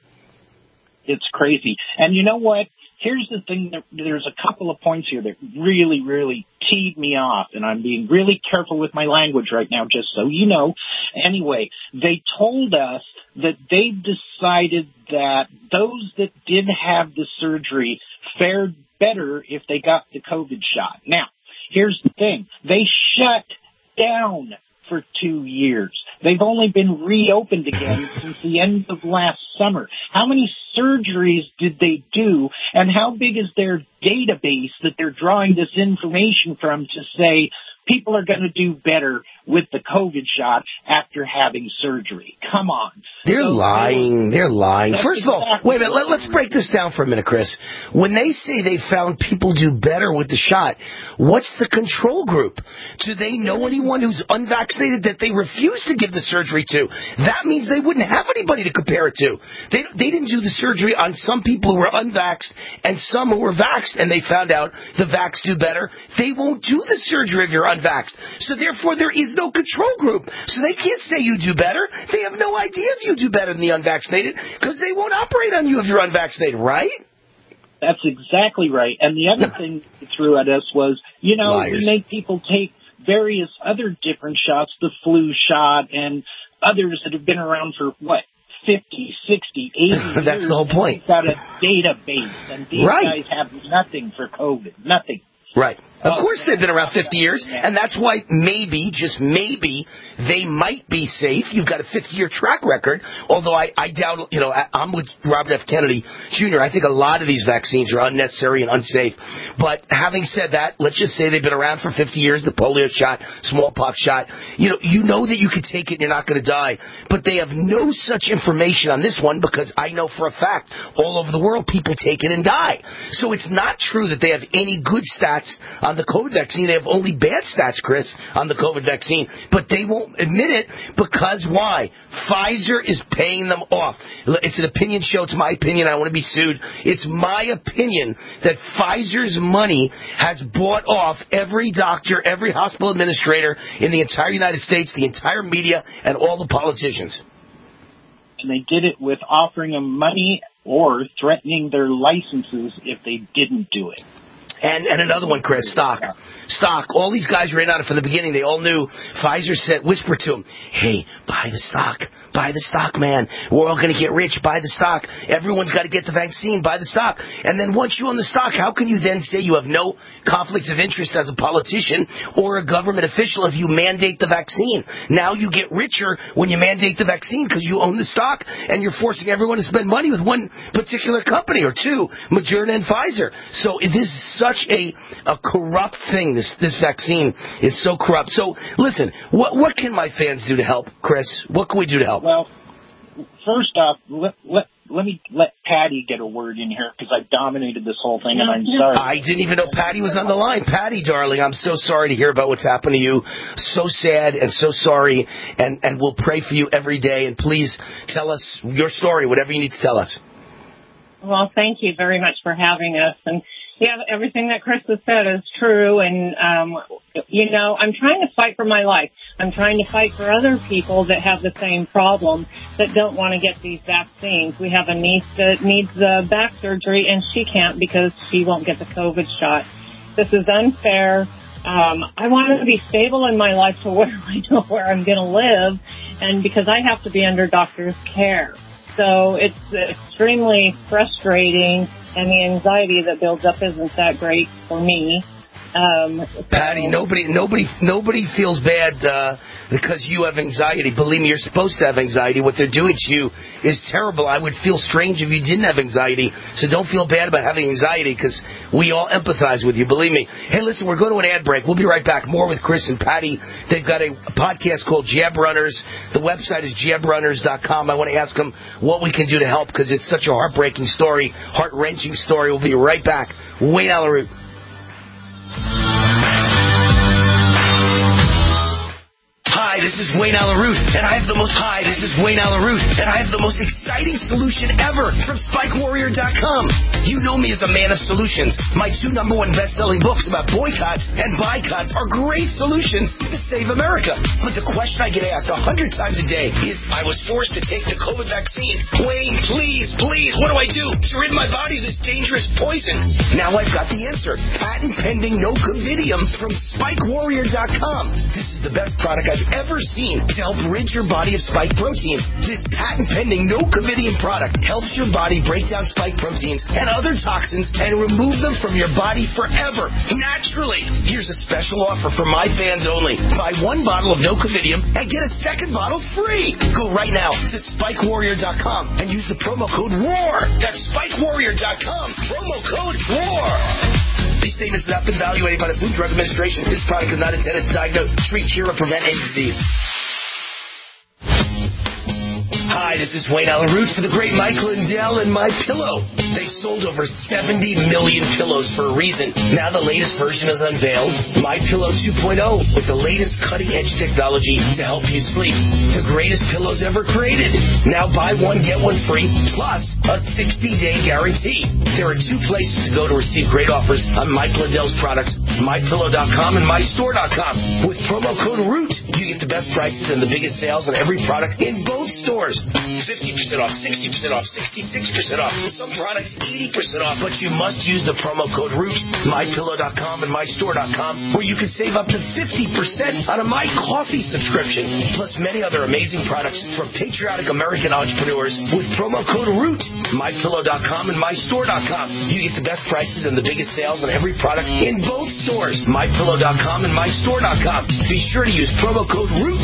It's crazy. And you know what? Here's the thing. There's a couple of points here that really, really teed me off, and I'm being really careful with my language right now, just so you know. Anyway, they told us that they decided that those that did have the surgery fared better if they got the COVID shot. Now, here's the thing. They shut down for 2 years. They've only been reopened again since the end of last summer. How many surgeries did they do, and how big is their database that they're drawing this information from to say people are going to do better with the COVID shot after having surgery? Come on. They're lying. They're lying. First of all, wait a minute. Let's break this down for a minute, Chris. When they say they found people do better with the shot, what's the control group? Do they know anyone who's unvaccinated that they refuse to give the surgery to? That means they wouldn't have anybody to compare it to. They didn't do the surgery on some people who were unvaxxed and some who were vaxxed, and they found out the vaxxed do better. They won't do the surgery if you're unvaxxed. So therefore, there is no control group. So they can't say you do better. They have no idea if you do better than the unvaccinated because they won't operate on you if you're unvaccinated, right? That's exactly right. And the other thing they threw at us was, you know, Liars. we make people take various other different shots, the flu shot and others that have been around for, 50, 60, 80 years. That's the whole point. We've got a database, and these guys have nothing for COVID, nothing. Right. Of course they've been around 50 years, and that's why maybe, just maybe, they might be safe. You've got a 50-year track record, although I doubt, you know, I'm with Robert F. Kennedy Jr. I think a lot of these vaccines are unnecessary and unsafe. But having said that, let's just say they've been around for 50 years, the polio shot, smallpox shot. You know that you could take it and you're not going to die. But they have no such information on this one because I know for a fact all over the world people take it and die. So it's not true that they have any good stats on the COVID vaccine. They have only bad stats, Chris, on the COVID vaccine. But they won't admit it because why? Pfizer is paying them off. It's an opinion show. It's my opinion. I want to be sued. It's my opinion that Pfizer's money has bought off every doctor, every hospital administrator in the entire United States, the entire media, and all the politicians. And they did it with offering them money or threatening their licenses if they didn't do it. And another one, Chris, stock. All these guys ran on it from the beginning. They all knew. Pfizer said, whisper to them, hey, buy the stock. buy the stock, man. We're all going to get rich. Buy the stock. Everyone's got to get the vaccine. Buy the stock. And then once you own the stock, how can you then say you have no conflicts of interest as a politician or a government official if you mandate the vaccine? Now you get richer when you mandate the vaccine because you own the stock and you're forcing everyone to spend money with one particular company or two, Moderna and Pfizer. So this is such a corrupt thing. This vaccine is so corrupt. So listen, what can my fans do to help, Chris? What can we do to help? Well, first off, let me let Patty get a word in here because I dominated this whole thing, and I'm sorry. I didn't even know Patty was on the line. Patty, darling, I'm so sorry to hear about what's happened to you. So sad and so sorry, and we'll pray for you every day. And please tell us your story, whatever you need to tell us. Well, thank you very much for having us. And yeah, everything that Chris has said is true. And, I'm trying to fight for my life. I'm trying to fight for other people that have the same problem that don't want to get these vaccines. We have a niece that needs back surgery, and she can't because she won't get the COVID shot. This is unfair. I want to be stable in my life to where I know where I'm going to live, and because I have to be under doctor's care. So it's extremely frustrating, and the anxiety that builds up isn't that great for me. Patty, nobody feels bad because you have anxiety. Believe me, you're supposed to have anxiety. What they're doing to you is terrible. I would feel strange if you didn't have anxiety. So don't feel bad about having anxiety because we all empathize with you. Believe me. Hey, listen, we're going to an ad break. We'll be right back. More with Chris and Patty. They've got a podcast called Jab Runners. The website is jabrunners.com. I want to ask them what we can do to help because it's such a heartbreaking story, heart-wrenching story. We'll be right back. Wayne Allyn Root. Hi, this is Wayne Allyn Root, and I have the most exciting solution ever from SpikeWarrior.com. You know me as a man of solutions. My 2 #1 best-selling books about boycotts and boycotts are great solutions to save America. But the question I get asked 100 times a day is, I was forced to take the COVID vaccine. Wayne, please, what do I do to rid my body of this dangerous poison? Now I've got the answer. Patent-pending Nocovidium from SpikeWarrior.com. This is the best product I've ever seen to help rid your body of spike proteins. This patent-pending Nocovidium product helps your body break down spike proteins and other toxins and remove them from your body forever, naturally. Here's a special offer for my fans only. Buy 1 bottle of Nocovidium and get a 2nd bottle free. Go right now to SpikeWarrior.com and use the promo code WAR. That's SpikeWarrior.com. Promo code WAR. These statements have not been evaluated by the Food and Drug Administration. This product is not intended to diagnose, treat, cure, or prevent any disease. Hi, this is Wayne Allyn Root for the great Mike Lindell and My Pillow. They've sold over 70 million pillows for a reason. Now the latest version is unveiled, My Pillow 2.0, with the latest cutting-edge technology to help you sleep. The greatest pillows ever created. Now buy 1, get 1 free, plus a 60-day guarantee. There are 2 places to go to receive great offers on Mike Lindell's products, MyPillow.com and MyStore.com. With promo code ROOT, you get the best prices and the biggest sales on every product in both stores. 50% off, 60% off, 66% off. Some products 80% off, but you must use the promo code ROOT, MyPillow.com and MyStore.com, where you can save up to 50% on a My Coffee subscription, plus many other amazing products from patriotic American entrepreneurs with promo code ROOT, MyPillow.com and MyStore.com. You get the best prices and the biggest sales on every product in both stores, MyPillow.com and MyStore.com. Be sure to use promo code ROOT.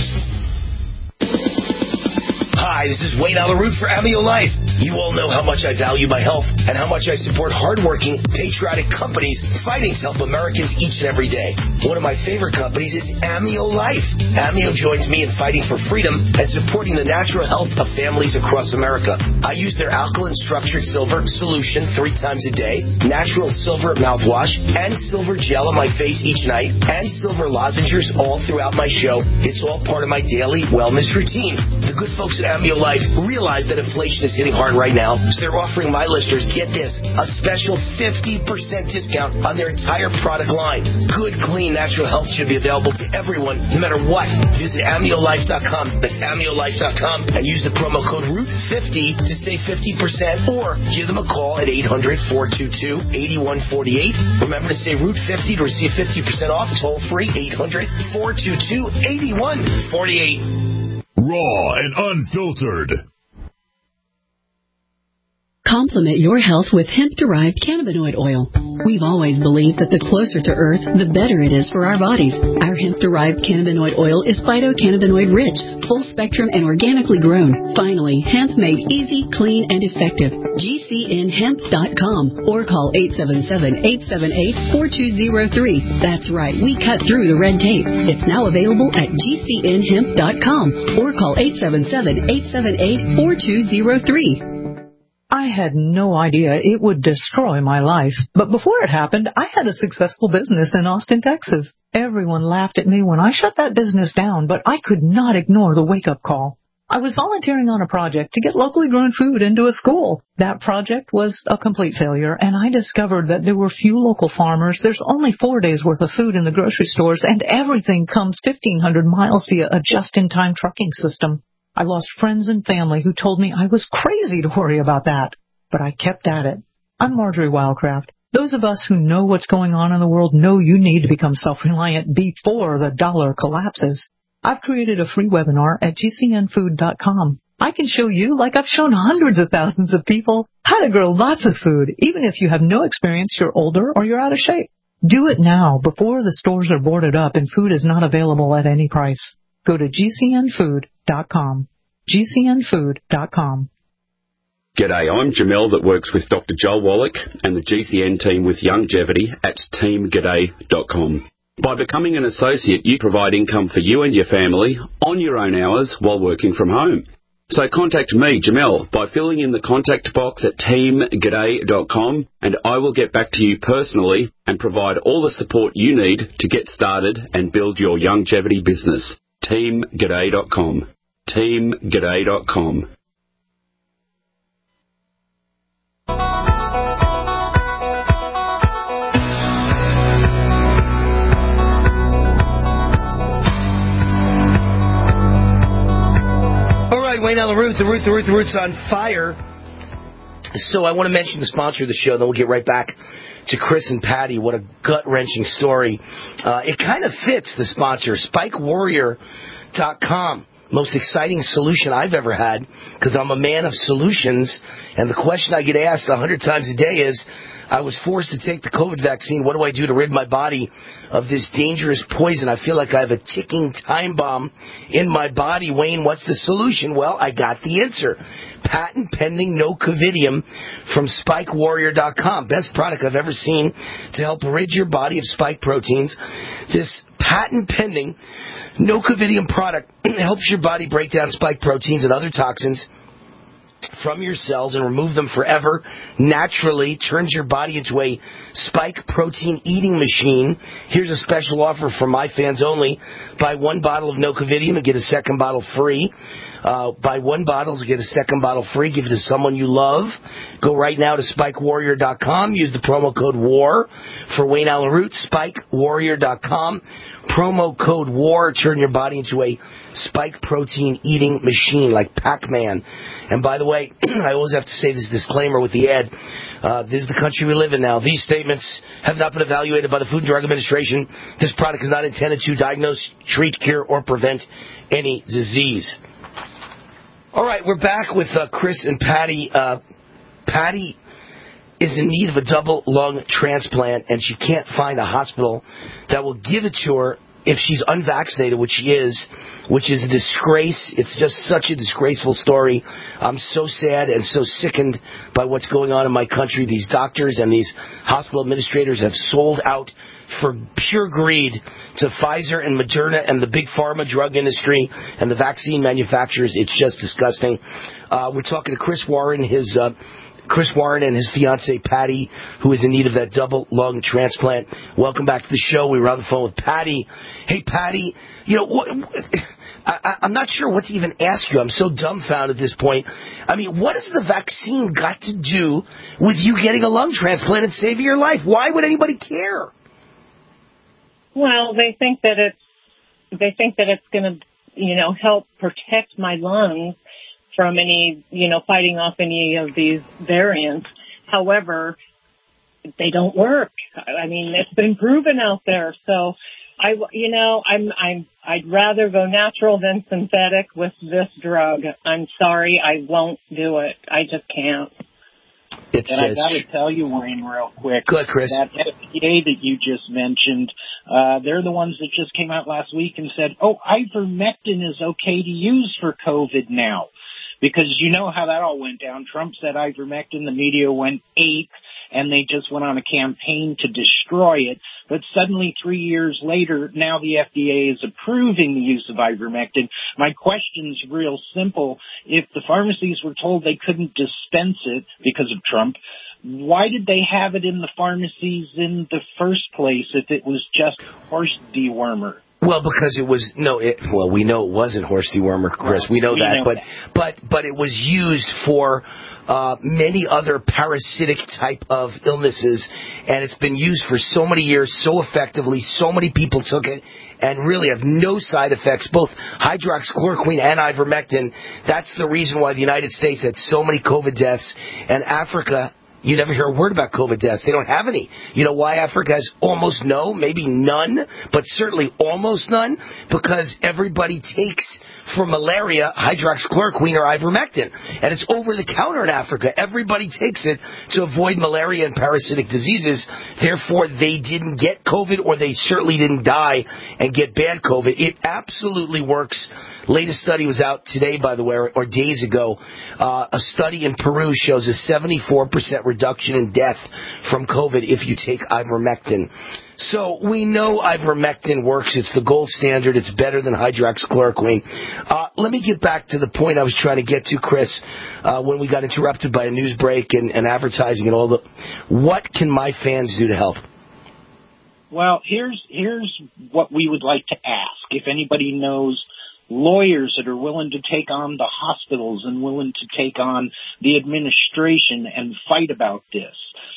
Hi, this is Wayne Allyn Root for Amio Life. You all know how much I value my health and how much I support hardworking, patriotic companies fighting to help Americans each and every day. One of my favorite companies is Amio Life. Amio joins me in fighting for freedom and supporting the natural health of families across America. I use their alkaline structured silver solution 3 times a day, natural silver mouthwash, and silver gel on my face each night, and silver lozenges all throughout my show. It's all part of my daily wellness routine. The good folks at Amio Life realize that inflation is hitting hard right now, so they're offering my listeners, get this, a special 50% discount on their entire product line. Good, clean, natural health should be available to everyone, no matter what. Visit AmioLife.com. That's AmioLife.com and use the promo code ROOT50 to save 50%, or give them a call at 800-422-8148. Remember to say ROOT50 to receive 50% off, toll free, 800-422-8148. raw and unfiltered. Complement your health with hemp-derived cannabinoid oil. We've always believed that the closer to Earth, the better it is for our bodies. Our hemp-derived cannabinoid oil is phytocannabinoid-rich, full-spectrum, and organically grown. Finally, hemp made easy, clean, and effective. GCNhemp.com or call 877-878-4203. That's right, we cut through the red tape. It's now available at GCNhemp.com or call 877-878-4203. I had no idea it would destroy my life. But before it happened, I had a successful business in Austin, Texas. Everyone laughed at me when I shut that business down, but I could not ignore the wake-up call. I was volunteering on a project to get locally grown food into a school. That project was a complete failure, and I discovered that there were few local farmers. There's only 4 days' worth of food in the grocery stores, and everything comes 1,500 miles via a just-in-time trucking system. I lost friends and family who told me I was crazy to worry about that, but I kept at it. I'm Marjorie Wildcraft. Those of us who know what's going on in the world know you need to become self-reliant before the dollar collapses. I've created a free webinar at GCNfood.com. I can show you, like I've shown hundreds of thousands of people, how to grow lots of food, even if you have no experience, you're older, or you're out of shape. Do it now, before the stores are boarded up and food is not available at any price. Go to GCNfood.com. GCNfood.com. G'day, I'm Jamel that works with Dr. Joel Wallach and the GCN team with Longevity at teamg'day.com. By becoming an associate, you provide income for you and your family on your own hours while working from home. So contact me, Jamel, by filling in the contact box at teamg'day.com, and I will get back to you personally and provide all the support you need to get started and build your longevity business. teamg'day.com. teamg'day.com. All right, Wayne Allen Root, the Root's on fire. So I want to mention the sponsor of the show, then we'll get right back to Chris and Patty. What a gut-wrenching story. It kind of fits the sponsor, SpikeWarrior.com. Most exciting solution I've ever had, because I'm a man of solutions, and the question I get asked 100 times a day is, I was forced to take the COVID vaccine. What do I do to rid my body of this dangerous poison? I feel like I have a ticking time bomb in my body. Wayne, what's the solution? Well, I got the answer. Patent pending Nocovidium from SpikeWarrior.com. Best product I've ever seen to help rid your body of spike proteins. This patent pending Nocovidium product helps your body break down spike proteins and other toxins from your cells and remove them forever, naturally, turns your body into a spike protein eating machine. Here's a special offer for my fans only. Buy one bottle of Nocovidium and get a second bottle free. Buy one bottle and get a second bottle free. Give it to someone you love. Go right now to SpikeWarrior.com. Use the promo code WAR for Wayne Allen Root. SpikeWarrior.com. Promo code WAR. Turn your body into a spike protein eating machine like Pac-Man. And by the way, I always have to say this disclaimer with the ad. This is the country we live in now. These statements have not been evaluated by the Food and Drug Administration. This product is not intended to diagnose, treat, cure, or prevent any disease. All right, we're back with Chris and Patty. Patty is in need of a double lung transplant, and she can't find a hospital that will give it to her if she's unvaccinated, which she is, which is a disgrace. It's just such a disgraceful story. I'm so sad and so sickened by what's going on in my country. These doctors and these hospital administrators have sold out for pure greed to Pfizer and Moderna and the big pharma drug industry and the vaccine manufacturers. It's just disgusting. We're talking to Chris Warren and his fiancée Patty, who is in need of that double lung transplant. Welcome back to the show. We were on the phone with Patty. Hey, Patty, you know what? I'm not sure what to even ask you. I'm so dumbfounded at this point. I mean, what has the vaccine got to do with you getting a lung transplant and saving your life? Why would anybody care? Well, they think that it's going to, help protect my lungs from any, fighting off any of these variants. However, they don't work. I mean, it's been proven out there. So I'd rather go natural than synthetic with this drug. I'm sorry, I won't do it. I just can't. I got to tell you, Wayne, real quick. Good, Chris. That FDA that you just mentioned, they're the ones that just came out last week and said, ivermectin is okay to use for COVID now. Because you know how that all went down. Trump said ivermectin, the media went ape, and they just went on a campaign to destroy it. But suddenly, 3 years later, now the FDA is approving the use of ivermectin. My question's real simple. If the pharmacies were told they couldn't dispense it because of Trump, why did they have it in the pharmacies in the first place if it was just horse dewormer? Well, because it was we know it wasn't horse dewormer, Chris. We know that, but it was used for many other parasitic type of illnesses, and it's been used for so many years, so effectively. So many people took it and really have no side effects, both hydroxychloroquine and ivermectin. That's the reason why the United States had so many COVID deaths, and Africa, you never hear a word about COVID deaths. They don't have any. You know why Africa has almost no, maybe none, but certainly almost none? Because everybody takes for malaria hydroxychloroquine or ivermectin. And it's over the counter in Africa. Everybody takes it to avoid malaria and parasitic diseases. Therefore, they didn't get COVID, or they certainly didn't die and get bad COVID. It absolutely works. Latest study was out today, by the way, or days ago. A study in Peru shows a 74% reduction in death from COVID if you take ivermectin. So we know ivermectin works. It's the gold standard. It's better than hydroxychloroquine. Let me get back to the point I was trying to get to, Chris, when we got interrupted by a news break and advertising and all the. What can my fans do to help? Well, here's what we would like to ask. If anybody knows lawyers that are willing to take on the hospitals and willing to take on the administration and fight about this.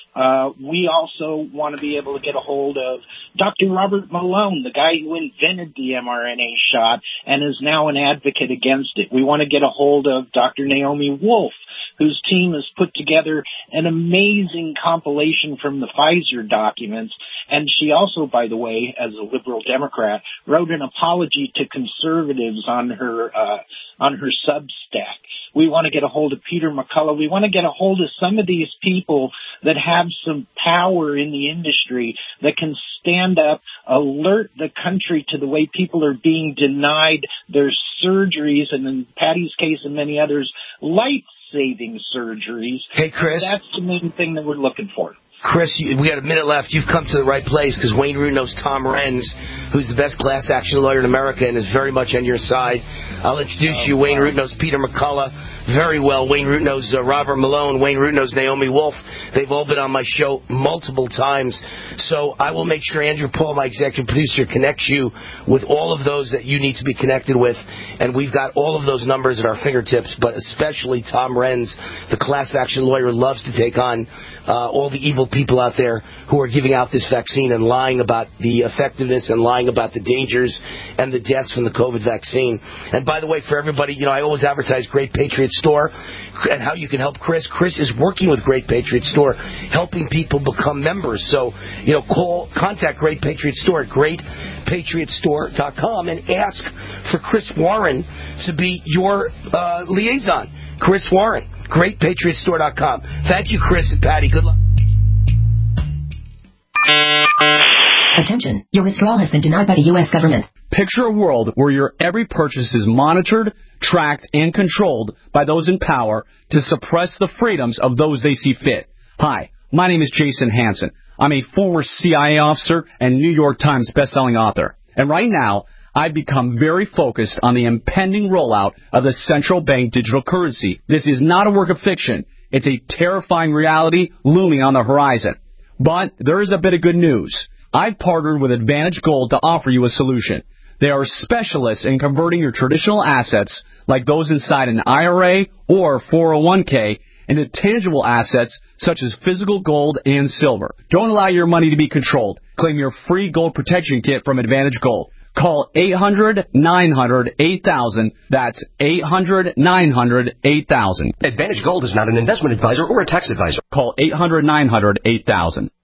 We also want to be able to get a hold of Dr. Robert Malone, the guy who invented the mRNA shot and is now an advocate against it. We want to get a hold of Dr. Naomi Wolf, whose team has put together an amazing compilation from the Pfizer documents. And she also, by the way, as a liberal Democrat, wrote an apology to conservatives on her Substack. We want to get a hold of Peter McCullough. We want to get a hold of some of these people that have some power in the industry that can stand up, alert the country to the way people are being denied their surgeries, and in Patty's case and many others, life-saving surgeries. Hey, Chris. That's the main thing that we're looking for. Chris, we got a minute left. You've come to the right place because Wayne Root knows Tom Renz, who's the best class action lawyer in America and is very much on your side. I'll introduce you. Wayne Root knows Peter McCullough very well. Wayne Root knows Robert Malone. Wayne Root knows Naomi Wolf. They've all been on my show multiple times. So I will make sure Andrew Paul, my executive producer, connects you with all of those that you need to be connected with. And we've got all of those numbers at our fingertips, but especially Tom Renz, the class action lawyer, loves to take on all the evil people out there who are giving out this vaccine and lying about the effectiveness and lying about the dangers and the deaths from the COVID vaccine. And by the way, for everybody, I always advertise Great Patriot Store and how you can help Chris. Chris is working with Great Patriot Store, helping people become members. So, contact Great Patriot Store at greatpatriotstore.com and ask for Chris Warren to be your liaison. Chris Warren, greatpatriotstore.com. Thank you, Chris and Patty. Good luck. Attention, your withdrawal has been denied by the U.S. government. Picture a world where your every purchase is monitored, tracked, and controlled by those in power to suppress the freedoms of those they see fit. Hi, my name is Jason Hansen. I'm a former CIA officer and New York Times bestselling author. And right now, I've become very focused on the impending rollout of the central bank digital currency. This is not a work of fiction. It's a terrifying reality looming on the horizon. But there is a bit of good news. I've partnered with Advantage Gold to offer you a solution. They are specialists in converting your traditional assets, like those inside an IRA or 401k, into tangible assets such as physical gold and silver. Don't allow your money to be controlled. Claim your free gold protection kit from Advantage Gold. Call 800-900-8000. That's 800-900-8000. Advantage Gold is not an investment advisor or a tax advisor. Call 800-900-8000.